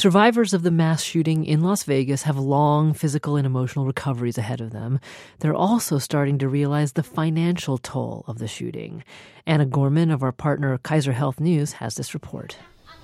Survivors of the mass shooting in Las Vegas have long physical and emotional recoveries ahead of them. They're also starting to realize the financial toll of the shooting. Anna Gorman of our partner Kaiser Health News has this report.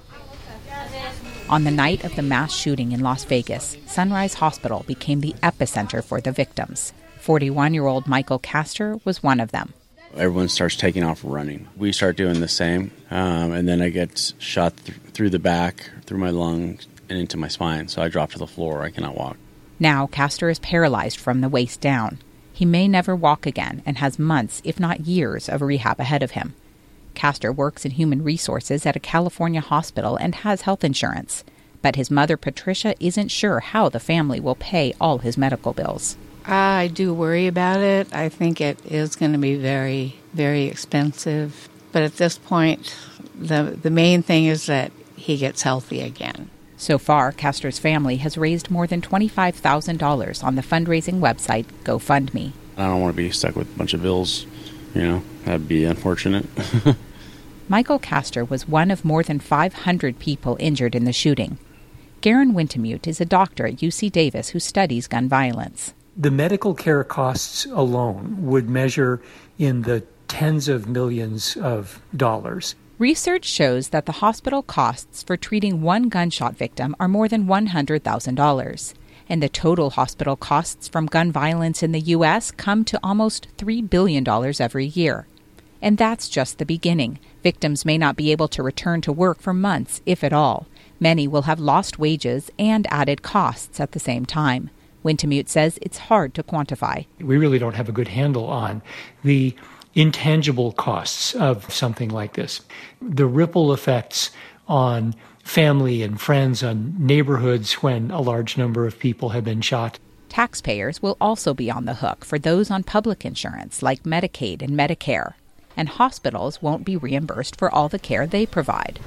On the night of the mass shooting in Las Vegas, Sunrise Hospital became the epicenter for the victims. 41-year-old Michael Castor was one of them. Everyone starts taking off running. We start doing the same, and then I get shot through the back, through my lungs, and into my spine, so I drop to the floor. I cannot walk. Now, Castor is paralyzed from the waist down. He may never walk again and has months, if not years, of rehab ahead of him. Castor works in human resources at a California hospital and has health insurance. But his mother, Patricia, isn't sure how the family will pay all his medical bills. I do worry about it. I think it is going to be very, very expensive. But at this point, the main thing is that he gets healthy again. So far, Castor's family has raised more than $25,000 on the fundraising website GoFundMe. I don't want to be stuck with a bunch of bills. That'd be unfortunate. Michael Castor was one of more than 500 people injured in the shooting. Garen Wintemute is a doctor at UC Davis who studies gun violence. The medical care costs alone would measure in the tens of millions of dollars. Research shows that the hospital costs for treating one gunshot victim are more than $100,000. And the total hospital costs from gun violence in the U.S. come to almost $3 billion every year. And that's just the beginning. Victims may not be able to return to work for months, if at all. Many will have lost wages and added costs at the same time. Wintemute says it's hard to quantify. We really don't have a good handle on the intangible costs of something like this. The ripple effects on family and friends, on neighborhoods when a large number of people have been shot. Taxpayers will also be on the hook for those on public insurance like Medicaid and Medicare. And hospitals won't be reimbursed for all the care they provide.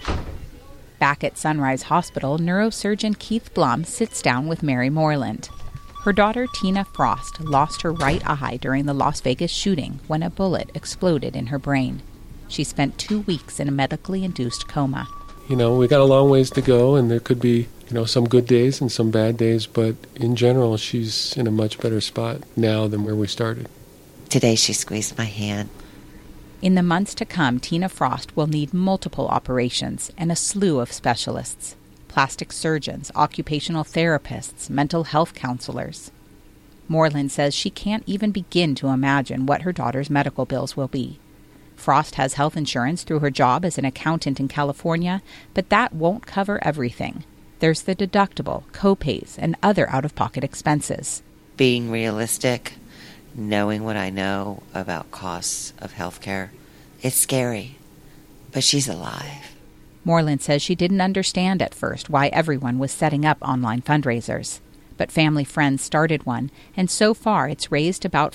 Back at Sunrise Hospital, neurosurgeon Keith Blum sits down with Mary Moreland. Her daughter, Tina Frost, lost her right eye during the Las Vegas shooting when a bullet exploded in her brain. She spent 2 weeks in a medically induced coma. We got a long ways to go, and there could be, some good days and some bad days, but in general, she's in a much better spot now than where we started. Today she squeezed my hand. In the months to come, Tina Frost will need multiple operations and a slew of specialists. Plastic surgeons, occupational therapists, mental health counselors. Moreland says she can't even begin to imagine what her daughter's medical bills will be. Frost has health insurance through her job as an accountant in California, but that won't cover everything. There's the deductible, co-pays, and other out-of-pocket expenses. Being realistic, knowing what I know about costs of healthcare, it's scary, but she's alive. Moreland says she didn't understand at first why everyone was setting up online fundraisers. But Family Friends started one, and so far it's raised about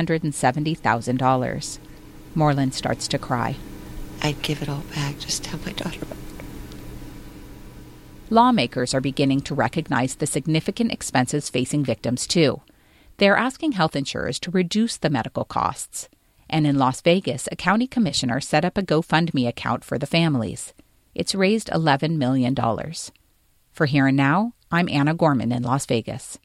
$570,000. Moreland starts to cry. I'd give it all back, just tell my daughter about it. Lawmakers are beginning to recognize the significant expenses facing victims, too. They're asking health insurers to reduce the medical costs. And in Las Vegas, a county commissioner set up a GoFundMe account for the families. It's raised $11 million. For Here and Now, I'm Anna Gorman in Las Vegas.